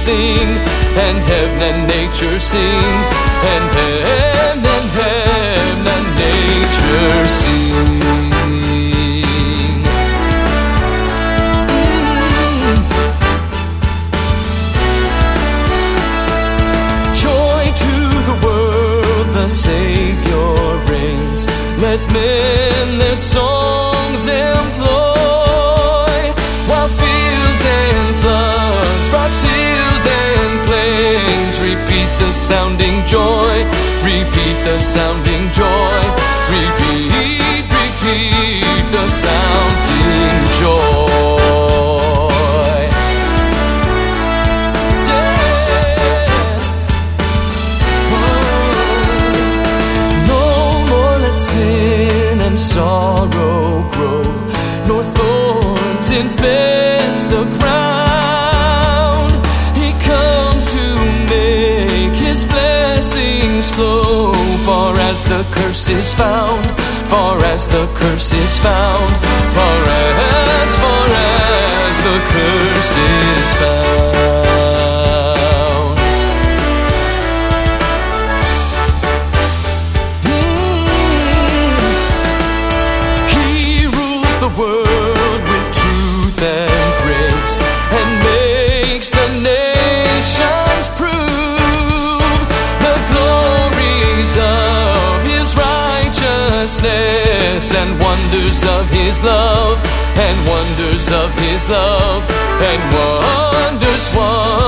sing, and heaven and nature sing, and heaven and nature sing. Joy to the world, the Savior reigns. Let men their songs employ, while fields and floods, rocks, hills and plains repeat the sounding joy, repeat the sounding joy, repeat the sounding joy. Yes. No more let sin and sorrow grow, nor thorns infest the ground. He comes to make His blessings flow, far as the curse is found, far as the curse is found, far as the curse is found. He rules the world with truth and grace, and makes the nations prove the glories of His righteousness, and wonders of His love, and wonders of His love, and wonders